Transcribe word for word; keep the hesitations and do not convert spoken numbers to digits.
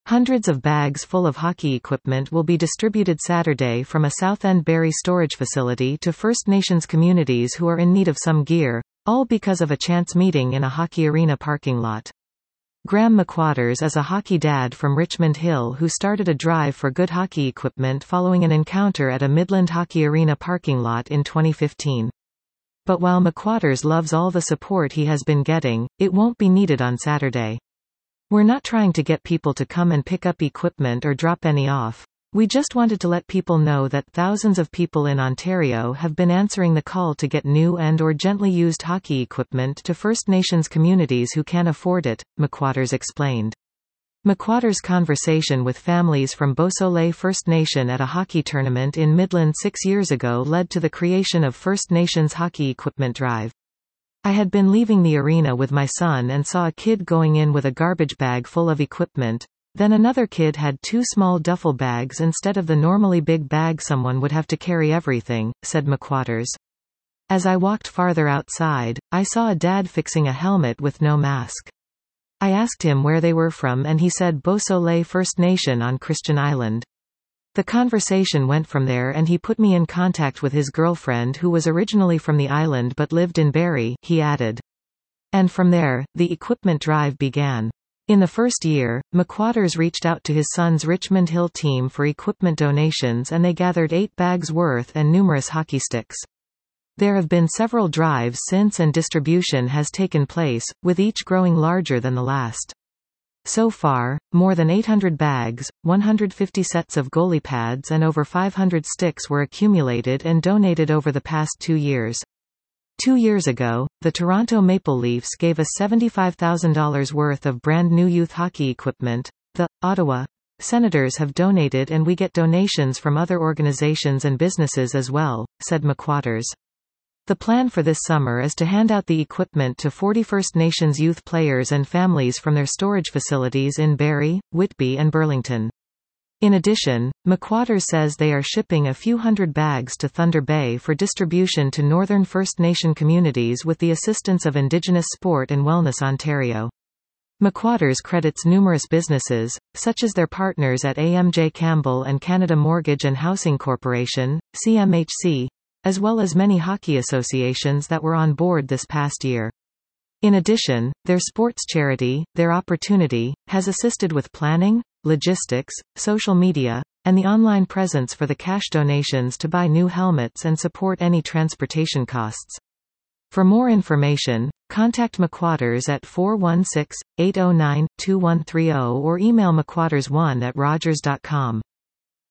Hundreds of bags full of hockey equipment will be distributed Saturday from a Southend Barrie storage facility to First Nations communities who are in need of some gear, all because of a chance meeting in a hockey arena parking lot. Graham McWatters is a hockey dad from Richmond Hill who started a drive for good hockey equipment following an encounter at a Midland Hockey Arena parking lot in twenty fifteen. But while McWatters loves all the support he has been getting, it won't be needed on Saturday. "We're not trying to get people to come and pick up equipment or drop any off. We just wanted to let people know that thousands of people in Ontario have been answering the call to get new and or gently used hockey equipment to First Nations communities who can afford it," McWatters explained. McWatters' conversation with families from Beausoleil First Nation at a hockey tournament in Midland six years ago led to the creation of First Nations Hockey Equipment Drive. "I had been leaving the arena with my son and saw a kid going in with a garbage bag full of equipment. Then another kid had two small duffel bags instead of the normally big bag someone would have to carry everything," said McWatters. "As I walked farther outside, I saw a dad fixing a helmet with no mask. I asked him where they were from and he said Beausoleil First Nation on Christian Island. The conversation went from there and he put me in contact with his girlfriend who was originally from the island but lived in Barrie," he added. And from there, the equipment drive began. In the first year, McWatters reached out to his son's Richmond Hill team for equipment donations and they gathered eight bags worth and numerous hockey sticks. There have been several drives since and distribution has taken place, with each growing larger than the last. So far, more than eight hundred bags, one hundred fifty sets of goalie pads and over five hundred sticks were accumulated and donated over the past two years. Two years ago, the Toronto Maple Leafs gave us seventy-five thousand dollars worth of brand new youth hockey equipment. The Ottawa Senators have donated and we get donations from other organizations and businesses as well, said McWatters. The plan for this summer is to hand out the equipment to forty First Nations youth players and families from their storage facilities in Barrie, Whitby and Burlington. In addition, McWatters says they are shipping a few hundred bags to Thunder Bay for distribution to Northern First Nation communities with the assistance of Indigenous Sport and Wellness Ontario. McWatters credits numerous businesses, such as their partners at A M J Campbell and Canada Mortgage and Housing Corporation, C M H C, as well as many hockey associations that were on board this past year. In addition, their sports charity, Their Opportunity, has assisted with planning, logistics, social media, and the online presence for the cash donations to buy new helmets and support any transportation costs. For more information, contact McWatters at four one six, eight zero nine, two one three zero or email mcwatters one at rogers dot com.